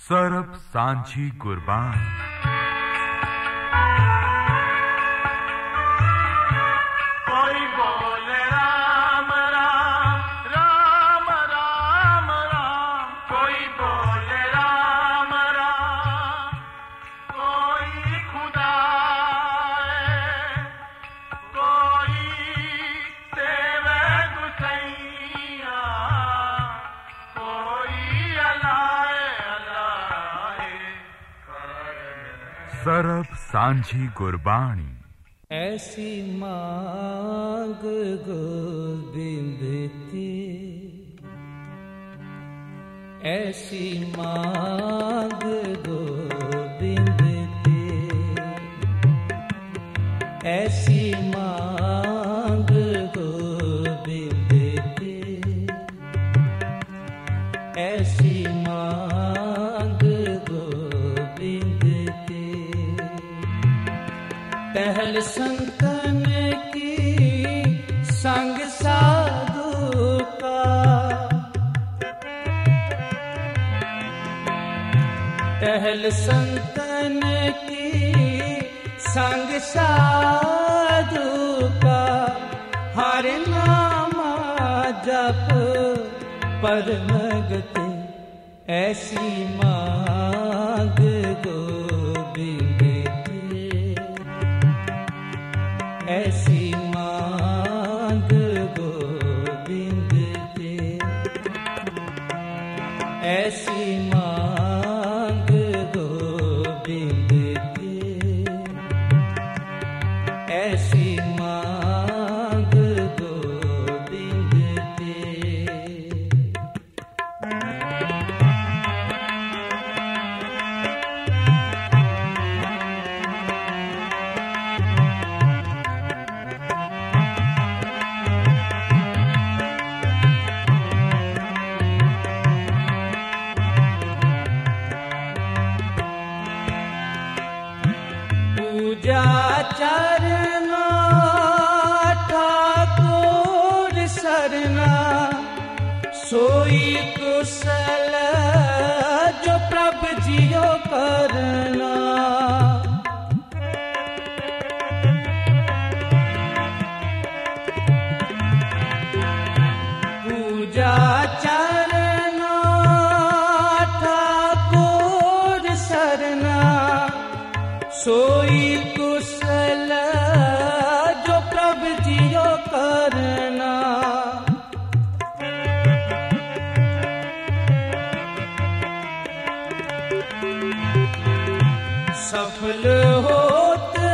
सरब सांझी कुर्बान। कोई बोले राम राम राम राम राम, कोई बोले राम राम, कोई खुदा है, कोई सेवे गुसैया, कोई अलाए अलाए। सरब सांझी कुर्बानी। ऐसी मांग गोविंद की, ऐसी मांग गोविंद की, ऐसी मांग गोविंद की, ऐसी मांग गोविंद की। टहल संतन की संग साधु का, टहल संतन की संग साधु का, हर नामा जप परम गति। ऐसी मांग गोविंद की, ऐसी मांग गोविंद की, ऐसी मांग गोविंद की, ऐसी मांग गोविंद की। पूजा चरना ठाकुर सरना, सोई कुशल जो प्रभु जियो करना। पूजा चरना ठाकुर सरना, सोई कुशल जो प्रभु जियो करना। सफल होते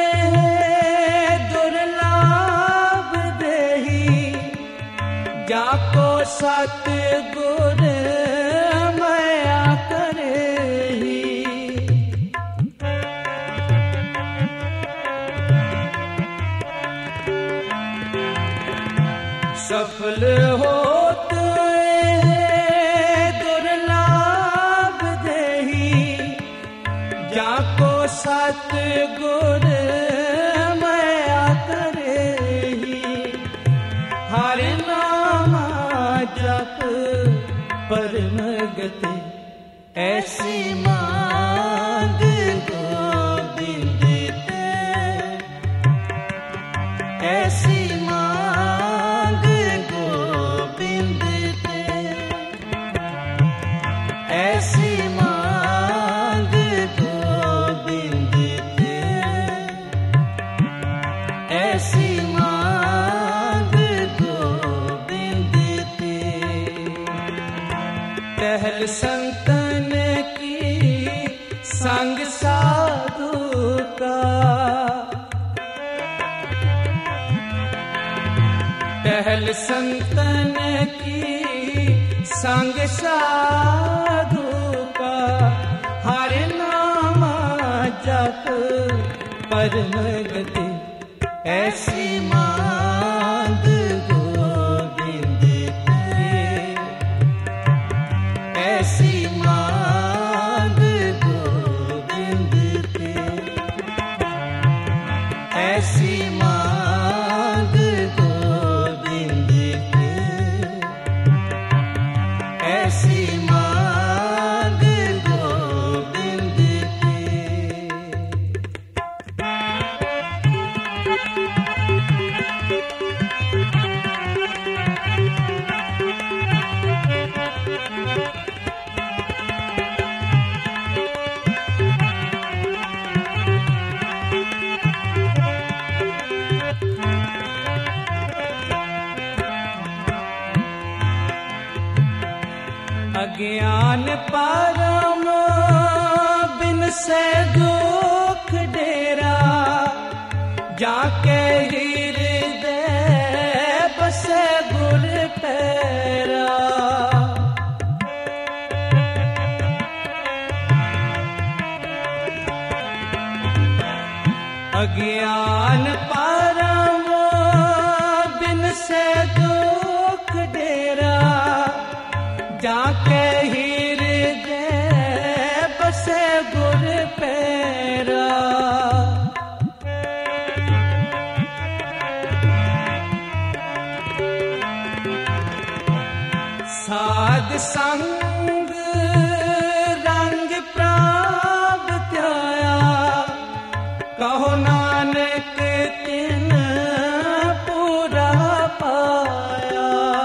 दुर्लभ देही, जाको सतगुर मया करेही। सफल होते दुर्लभ देही, जाको सतगुर मया करेही। हर नामा जप परम गति। ऐसी मांग गोविंद ते, ऐसी मांग गोविंद ते, ऐसी मांग गोविंद ते, ऐसी मांग गोविंद ते। टहल संतन की संग साधु का, टहल संतन की संग साधु का, हर नामा जप परम गति। ऐसी मांग गोविंद की, ऐसी मांग गोविंद की, ऐसी मांग गोविंद की, ऐसी मांग गोविंद अज्ञान परम बिन से दुख डेरा, जाके हृदय बसे गुर पैरा। अज्ञान परम बिन से दुख डेरा, जाके हृदय बसे गुर पैरा। साध संग रंग प्राप्त आया, कहो नानक तिन पूरा पाया।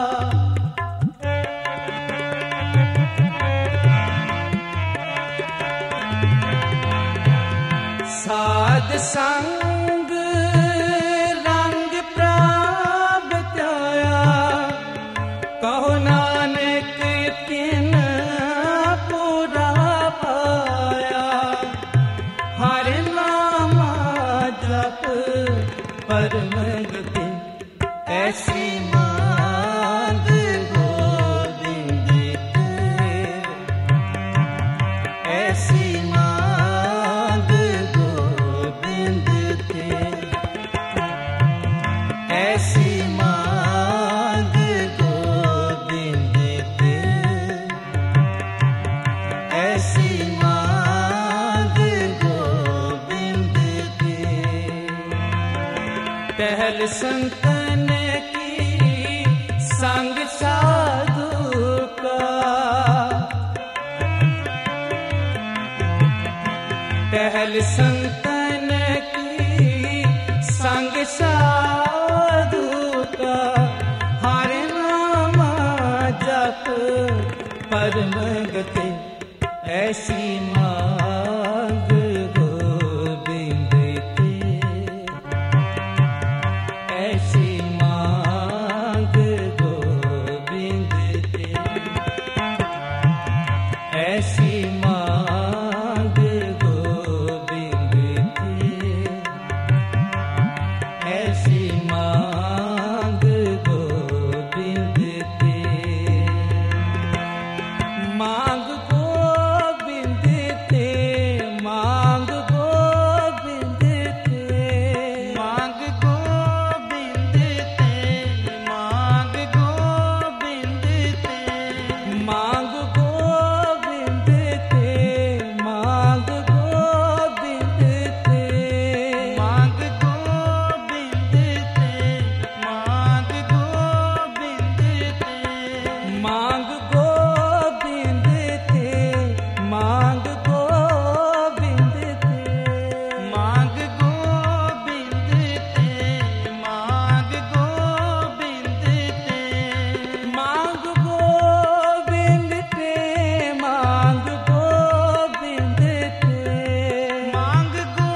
साध संग रंग प्राप्त आया, कहो नानक तिन पूरा पाया। हर नाम जप परम गति, ऐसी मांग गोविंद के। ऐसी मांग गोविंद के। ऐसी मांग गोविंद के। ऐसी मांग गोविंद के। टहल संतन की संग साधु का, टहल संतन की संग साधु का। हर नाम जप परम गति, ऐसी मांग गोविंद की। ऐसी मांग गोविंद की। ऐसी मांग गोविंद की। ऐसी मांग गोविंद की। मांग गोविंद ते, मांग गोविंद ते। मांग गोविंद ते, मांग गोविंद ते। मांग गोविंद ते, मांग गोविंद ते। मांग गोविंद ते, मांग गोविंद ते। मांग गोविंद ते, मांग गोविंद ते। मांग गोविंद ते, मांग गोविंद ते। मांग गोविंद ते, मांग गोविंद ते। मांग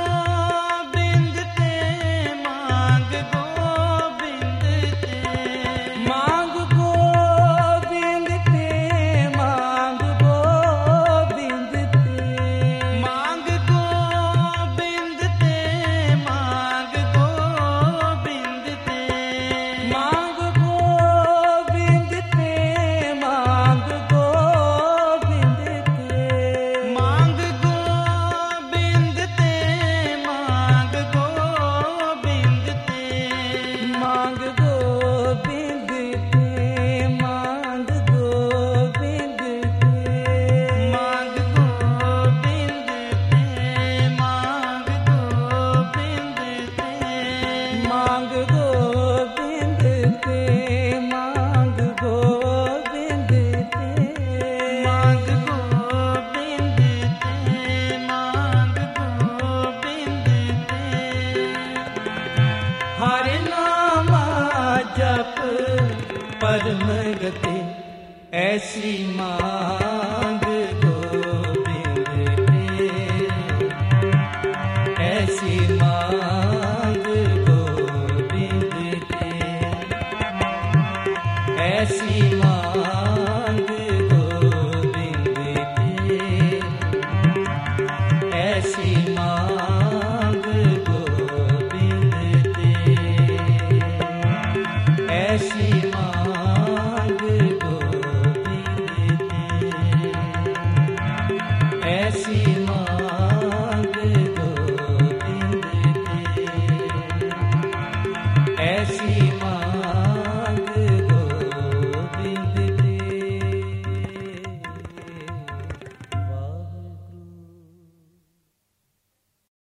गोविंद ते, मांग गोविंद ते। मांग गोविंद ते, मांग गोविंद ते। मांग गोविंद ते, मांग गोविंद ते। मांग गोविंद ते, मांग गोविंद ते। मांग गोविंद ते, मांग गोविंद ते। मांग गोविंद ते, मांग गोविंद ते। मांग गोविंद ते, मांग गोविंद ते। मांग गोविंद ते, मांग गोविंद ते। मांग गोविंद ते, मांग गोविंद ते। हर नाम जप परम गति, ऐसी मांग गोविंद के। ऐसी मांग गोविंद के। ऐसी मांग